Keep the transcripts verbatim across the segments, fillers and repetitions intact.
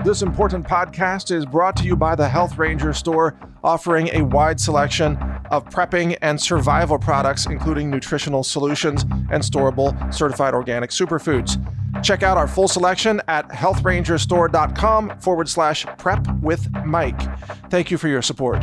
This important podcast is brought to you by the Health Ranger store, offering a wide selection of prepping and survival products, including nutritional solutions and storable certified organic superfoods. Check out our full selection at healthrangerstore.com forward slash prep with Mike. Thank you for your support.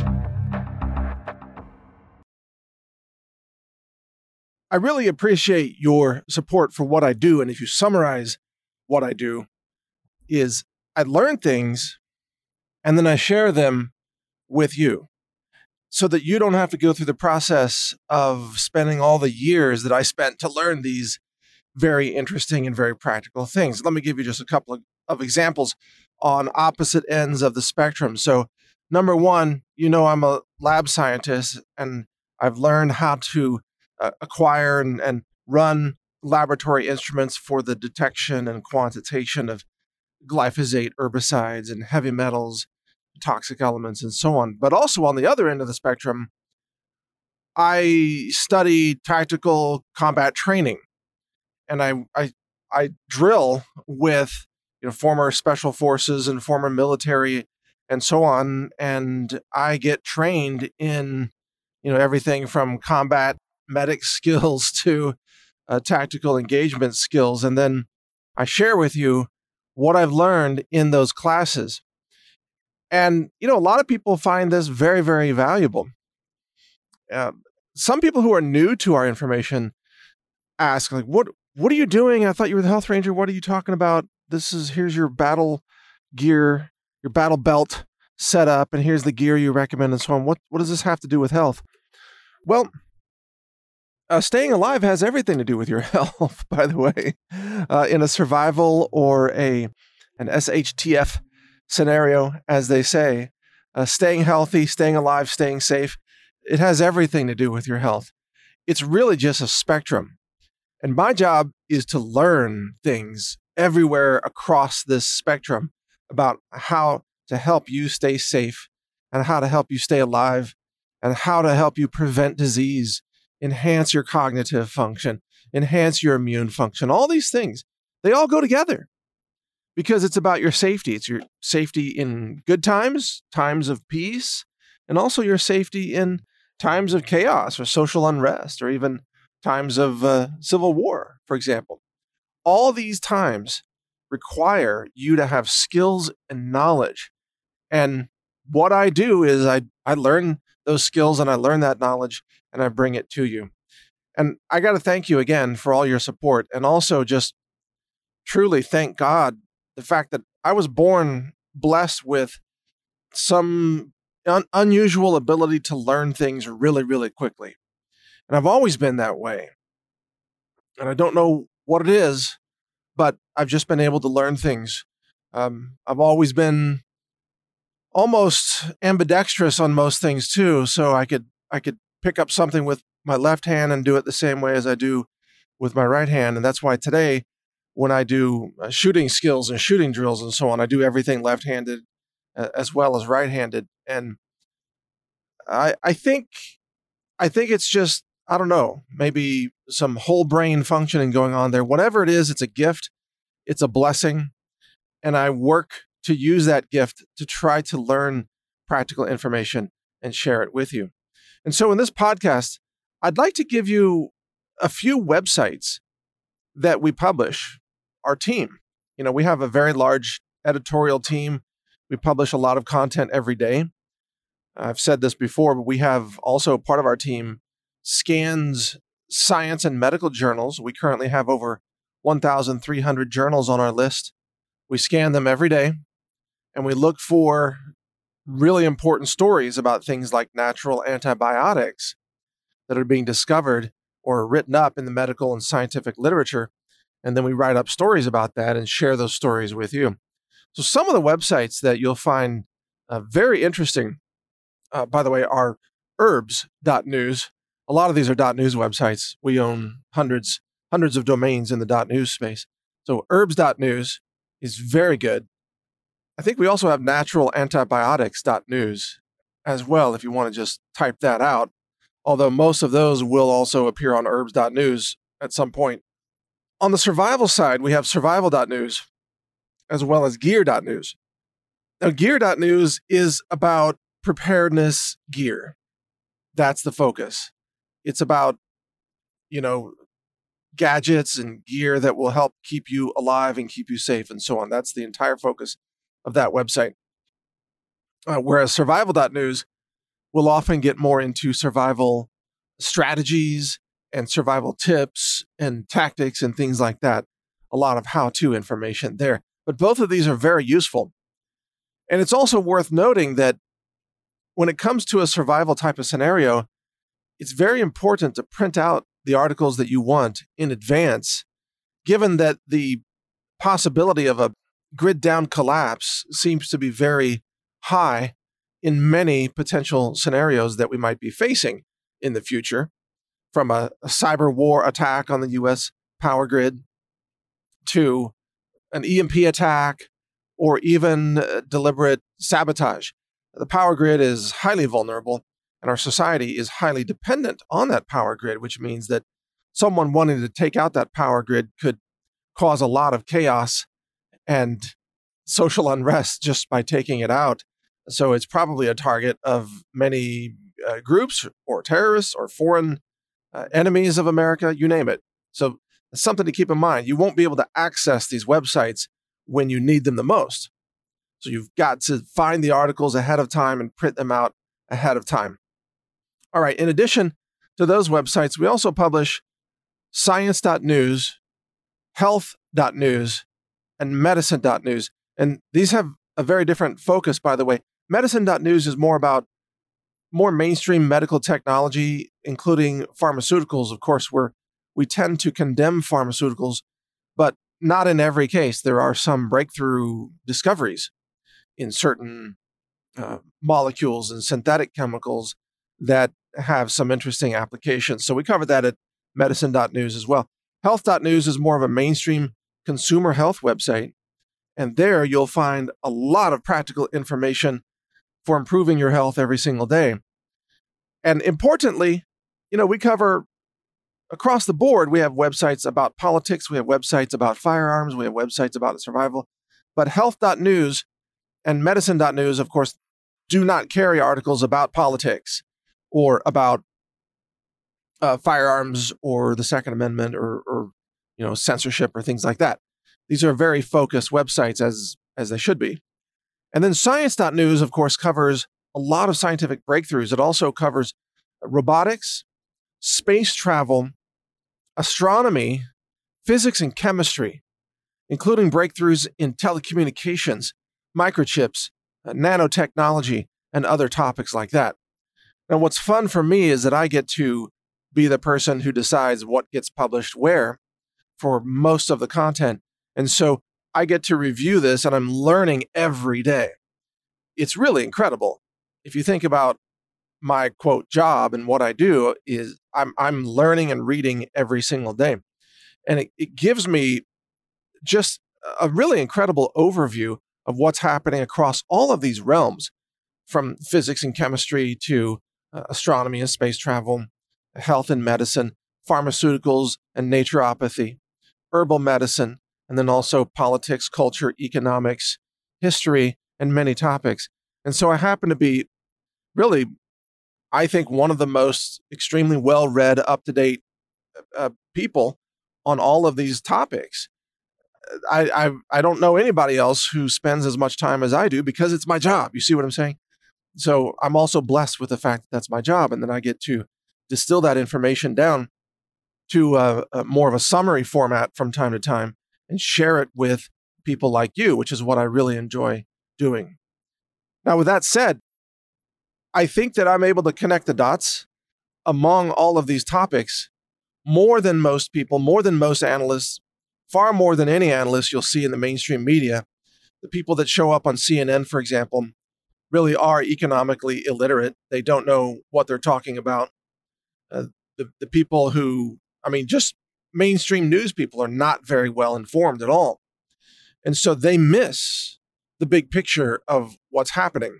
I really appreciate your support for what I do. And if you summarize what I do, is I learn things and then I share them with you so that you don't have to go through the process of spending all the years that I spent to learn these very interesting and very practical things. Let me give you just a couple of, of examples on opposite ends of the spectrum. So number one, you know, I'm a lab scientist and I've learned how to uh, acquire and, and run laboratory instruments for the detection and quantitation of glyphosate, herbicides, and heavy metals, toxic elements, and so on. But also on the other end of the spectrum, I study tactical combat training, and I I, I drill with you know former special forces and former military and so on, and I get trained in you know everything from combat medic skills to uh, tactical engagement skills, and then I share with you what I've learned in those classes. And, you know, a lot of people find this very, very valuable. Uh, some people who are new to our information ask, like, what, what are you doing? I thought you were the Health Ranger. What are you talking about? This is, here's your battle gear, your battle belt set up, and here's the gear you recommend and so on. What, what does this have to do with health? Well, Uh, staying alive has everything to do with your health, by the way. Uh, in a survival or a an S H T F scenario, as they say, uh, staying healthy, staying alive, staying safe, it has everything to do with your health. It's really just a spectrum. And my job is to learn things everywhere across this spectrum about how to help you stay safe and how to help you stay alive and how to help you prevent disease, enhance your cognitive function, enhance your immune function. All these things, they all go together because it's about your safety. It's your safety in good times, times of peace, and also your safety in times of chaos or social unrest or even times of uh, civil war, for example. All these times require you to have skills and knowledge. And what I do is I, I learn those skills and I learn that knowledge and I bring it to you. And I got to thank you again for all your support, and also just truly thank God the fact that I was born blessed with some un- unusual ability to learn things really, really quickly. And I've always been that way. And I don't know what it is, but I've just been able to learn things. Um, I've always been almost ambidextrous on most things too, so I could I could pick up something with my left hand and do it the same way as I do with my right hand. And that's why today, when I do uh, shooting skills and shooting drills and so on, I do everything left-handed uh, as well as right-handed. And I I think I think it's just, I don't know, maybe some whole brain functioning going on there. Whatever it is, it's a gift, it's a blessing, and I work to use that gift to try to learn practical information and share it with you. And so in this podcast, I'd like to give you a few websites that we publish, our team. You know, we have a very large editorial team. We publish a lot of content every day. I've said this before, but we have also part of our team scans science and medical journals. We currently have over one thousand three hundred journals on our list. We scan them every day, and we look for really important stories about things like natural antibiotics that are being discovered or written up in the medical and scientific literature. And then we write up stories about that and share those stories with you. So some of the websites that you'll find uh, very interesting, uh, by the way, are herbs dot news. A lot of these are .news websites. We own hundreds, hundreds of domains in the .news space. So herbs dot news is very good. I think we also have natural antibiotics dot news as well, if you want to just type that out. Although most of those will also appear on herbs dot news at some point. On the survival side, we have survival dot news as well as gear dot news. Now, gear dot news is about preparedness gear. That's the focus. It's about, you know, gadgets and gear that will help keep you alive and keep you safe and so on. That's the entire focus of that website. Uh, whereas survival dot news will often get more into survival strategies and survival tips and tactics and things like that. A lot of how-to information there. But both of these are very useful. And it's also worth noting that when it comes to a survival type of scenario, it's very important to print out the articles that you want in advance, given that the possibility of a grid down collapse seems to be very high in many potential scenarios that we might be facing in the future, from a, a cyber war attack on the U S power grid to an E M P attack or even uh, deliberate sabotage. The power grid is highly vulnerable, and our society is highly dependent on that power grid, which means that someone wanting to take out that power grid could cause a lot of chaos and social unrest just by taking it out. So it's probably a target of many uh, groups or terrorists or foreign uh, enemies of America, you name it. So it's something to keep in mind. You won't be able to access these websites when you need them the most. So you've got to find the articles ahead of time and print them out ahead of time. All right, in addition to those websites, we also publish science dot news, health dot news, and medicine dot news. And these have a very different focus, by the way. medicine dot news is more about more mainstream medical technology, including pharmaceuticals. Of course, where we tend to condemn pharmaceuticals, but not in every case. There are some breakthrough discoveries in certain uh, molecules and synthetic chemicals that have some interesting applications. So we covered that at medicine dot news as well. health dot news is more of a mainstream consumer health website. And there you'll find a lot of practical information for improving your health every single day. And importantly, you know, we cover across the board. We have websites about politics. We have websites about firearms. We have websites about survival. But health dot news and medicine dot news, of course, do not carry articles about politics or about uh, firearms or the Second Amendment or, or, you know, censorship or things like that. These are very focused websites, as as they should be. And then science dot news, of course, covers a lot of scientific breakthroughs. It also covers robotics, space travel, astronomy, physics and chemistry, including breakthroughs in telecommunications, microchips, uh, nanotechnology, and other topics like that. Now, what's fun for me is that I get to be the person who decides what gets published where for most of the content. And so I get to review this, and I'm learning every day. It's really incredible. If you think about my, quote, job and what I do, is I'm I'm learning and reading every single day. And it, it gives me just a really incredible overview of what's happening across all of these realms, from physics and chemistry to uh, astronomy and space travel, health and medicine, pharmaceuticals and naturopathy, herbal medicine, and then also politics, culture, economics, history, and many topics. And so I happen to be really, I think, one of the most extremely well-read, up-to-date uh, people on all of these topics. I, I I don't know anybody else who spends as much time as I do because it's my job. You see what I'm saying? So I'm also blessed with the fact that that's my job, and then I get to distill that information down to a, a more of a summary format from time to time and share it with people like you, which is what I really enjoy doing. Now, with that said, I think that I'm able to connect the dots among all of these topics more than most people, more than most analysts, far more than any analyst you'll see in the mainstream media. The people that show up on C N N, for example, really are economically illiterate. They don't know what they're talking about. Uh, the, the people who, I mean, just mainstream news people are not very well informed at all. And so they miss the big picture of what's happening.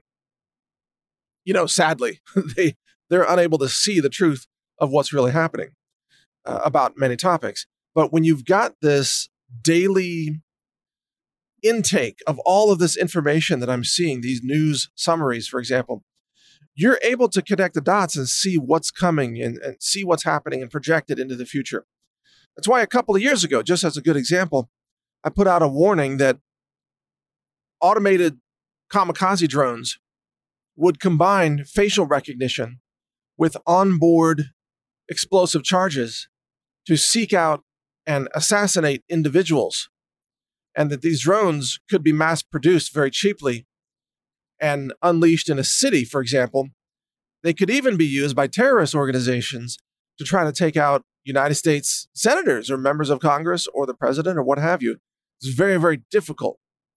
You know, sadly, they, they're unable to see the truth of what's really happening uh, about many topics. But when you've got this daily intake of all of this information that I'm seeing, these news summaries, for example, you're able to connect the dots and see what's coming and, and see what's happening and project it into the future. That's why a couple of years ago, just as a good example, I put out a warning that automated kamikaze drones would combine facial recognition with onboard explosive charges to seek out and assassinate individuals, and that these drones could be mass produced very cheaply and unleashed in a city, for example. They could even be used by terrorist organizations to try to take out United States senators or members of Congress or the president or what have you. It's very, very difficult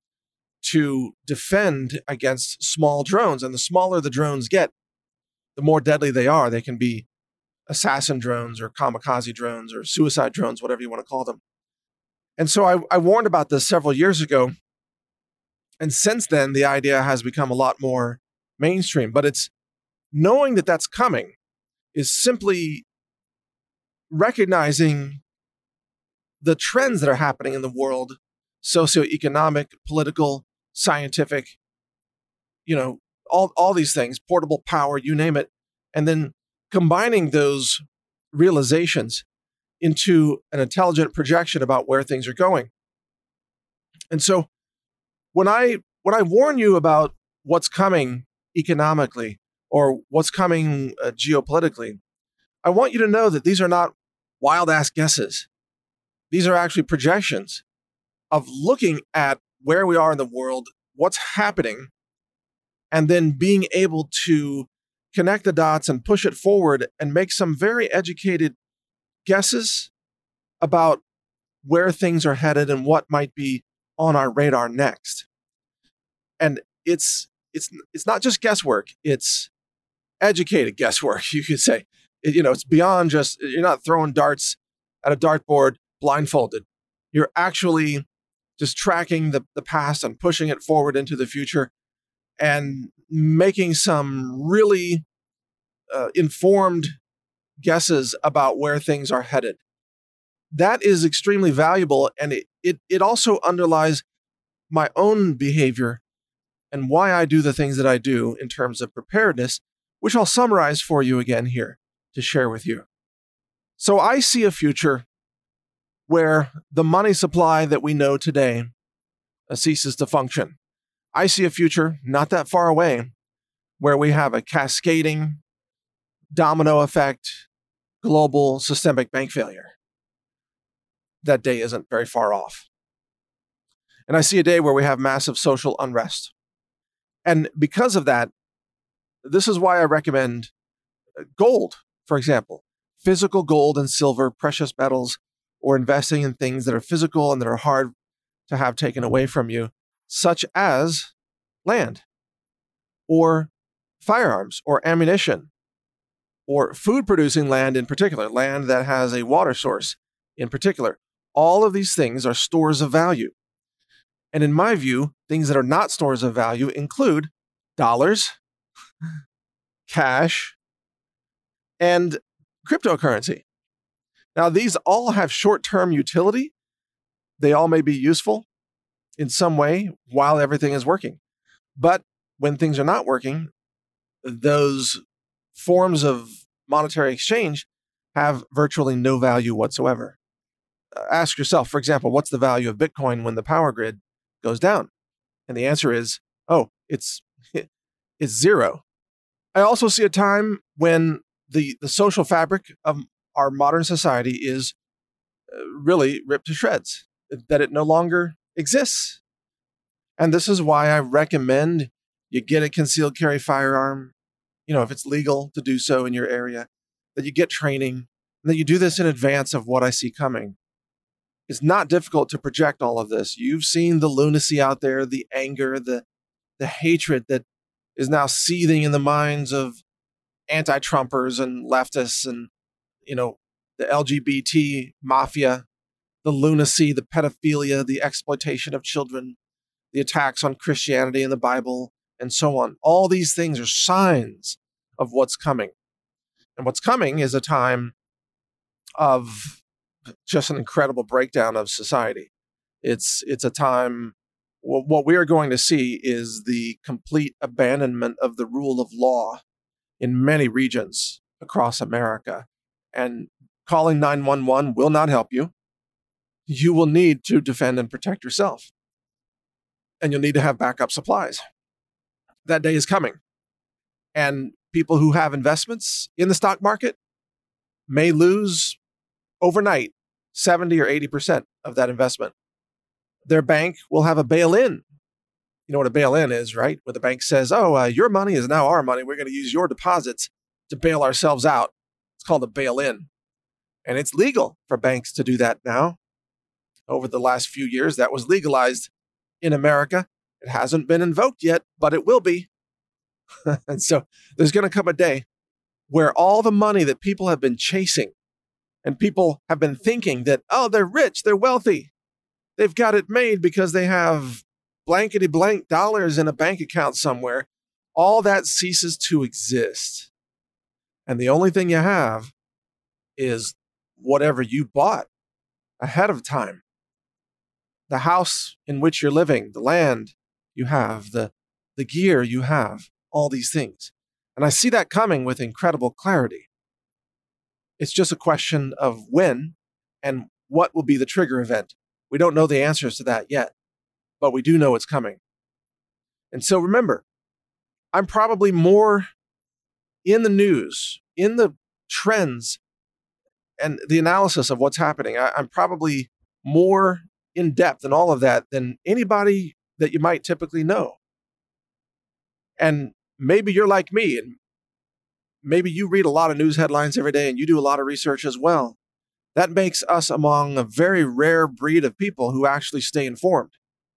to defend against small drones. And the smaller the drones get, the more deadly they are. They can be assassin drones or kamikaze drones or suicide drones, whatever you want to call them. And so I, I warned about this several years ago. And since then, the idea has become a lot more mainstream. But it's knowing that that's coming is simply recognizing the trends that are happening in the world, socioeconomic, political, scientific, you know, all, all these things, portable power, you name it, and then combining those realizations into an intelligent projection about where things are going. And so when I when I warn you about what's coming economically or what's coming uh, geopolitically, I want you to know that these are not wild-ass guesses. These are actually projections of looking at where we are in the world, what's happening, and then being able to connect the dots and push it forward and make some very educated guesses about where things are headed and what might be on our radar next. And it's it's it's not just guesswork, it's educated guesswork, you could say. It, you know, it's beyond just, you're not throwing darts at a dartboard blindfolded. You're actually just tracking the, the past and pushing it forward into the future and making some really uh, informed guesses about where things are headed. That is extremely valuable, and it, it, it also underlies my own behavior and why I do the things that I do in terms of preparedness, which I'll summarize for you again here to share with you. So I see a future where the money supply that we know today uh, ceases to function. I see a future not that far away where we have a cascading domino effect, global systemic bank failure. That day isn't very far off. And I see a day where we have massive social unrest. And because of that, this is why I recommend gold, for example, physical gold and silver, precious metals, or investing in things that are physical and that are hard to have taken away from you, such as land, or firearms, or ammunition, or food-producing land in particular, land that has a water source in particular. All of these things are stores of value. And in my view, things that are not stores of value include dollars, cash, and cryptocurrency. Now, these all have short-term utility. They all may be useful in some way while everything is working. But when things are not working, those forms of monetary exchange have virtually no value whatsoever. Uh, ask yourself, for example, what's the value of Bitcoin when the power grid goes down? And the answer is, oh, it's it's zero. I also see a time when the, the social fabric of our modern society is really ripped to shreds, that it no longer exists. And this is why I recommend you get a concealed carry firearm, you know, if it's legal to do so in your area, that you get training, and that you do this in advance of what I see coming. It's not difficult to project all of this. You've seen the lunacy out there, the anger, the, the hatred that is now seething in the minds of anti-Trumpers and leftists and, you know, the L G B T mafia, the lunacy, the pedophilia, the exploitation of children, the attacks on Christianity and the Bible, and so on. All these things are signs of what's coming. And what's coming is a time of just an incredible breakdown of society. It's it's a time Well, what we are going to see is the complete abandonment of the rule of law in many regions across America. And calling nine one one will not help you. You will need to defend and protect yourself. And you'll need to have backup supplies. That day is coming. And people who have investments in the stock market may lose overnight seventy or eighty percent of that investment. Their bank will have a bail-in. You know what a bail-in is, right? Where the bank says, oh, uh, your money is now our money. We're going to use your deposits to bail ourselves out. It's called a bail-in. And it's legal for banks to do that now. Over the last few years, that was legalized in America. It hasn't been invoked yet, but it will be. And so there's going to come a day where all the money that people have been chasing and people have been thinking that, oh, they're rich, they're wealthy, they've got it made because they have blankety blank dollars in a bank account somewhere, all that ceases to exist. And the only thing you have is whatever you bought ahead of time. The house in which you're living, the land you have, the, the gear you have, all these things. And I see that coming with incredible clarity. It's just a question of when and what will be the trigger event. We don't know the answers to that yet, but we do know it's coming. And so remember, I'm probably more in the news, in the trends and the analysis of what's happening. I, I'm probably more in depth in all of that than anybody that you might typically know. And maybe you're like me, and maybe you read a lot of news headlines every day and you do a lot of research as well. That makes us among a very rare breed of people who actually stay informed.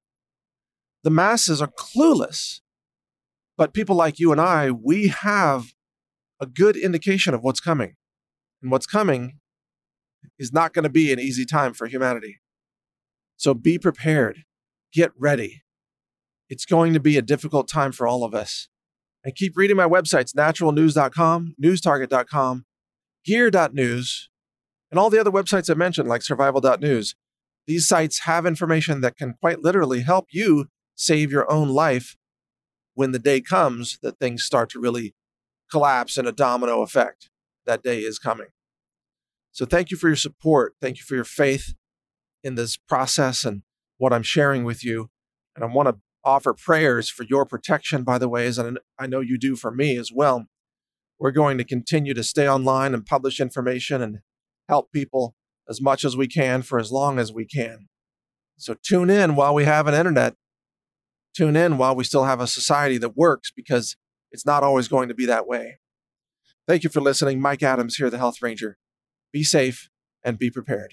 The masses are clueless, but people like you and I, we have a good indication of what's coming. And what's coming is not going to be an easy time for humanity. So be prepared. Get ready. It's going to be a difficult time for all of us. And keep reading my websites, natural news dot com, news target dot com, gear dot news, and all the other websites I mentioned, like survival dot news. These sites have information that can quite literally help you save your own life when the day comes that things start to really collapse in a domino effect. That day is coming. So thank you for your support. Thank you for your faith in this process and what I'm sharing with you. And I want to offer prayers for your protection, by the way, as I know you do for me as well. We're going to continue to stay online and publish information and help people as much as we can for as long as we can. So tune in while we have an internet. Tune in while we still have a society that works, because it's not always going to be that way. Thank you for listening. Mike Adams here, the Health Ranger. Be safe and be prepared.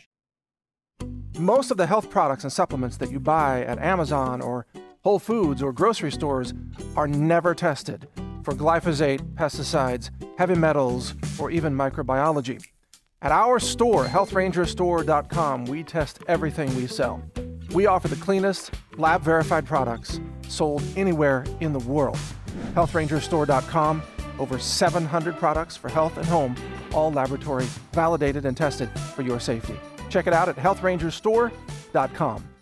Most of the health products and supplements that you buy at Amazon or Whole Foods or grocery stores are never tested for glyphosate, pesticides, heavy metals, or even microbiology. At our store, health ranger store dot com, we test everything we sell. We offer the cleanest, lab-verified products sold anywhere in the world. health ranger store dot com, over seven hundred products for health and home, all laboratory validated and tested for your safety. Check it out at health ranger store dot com.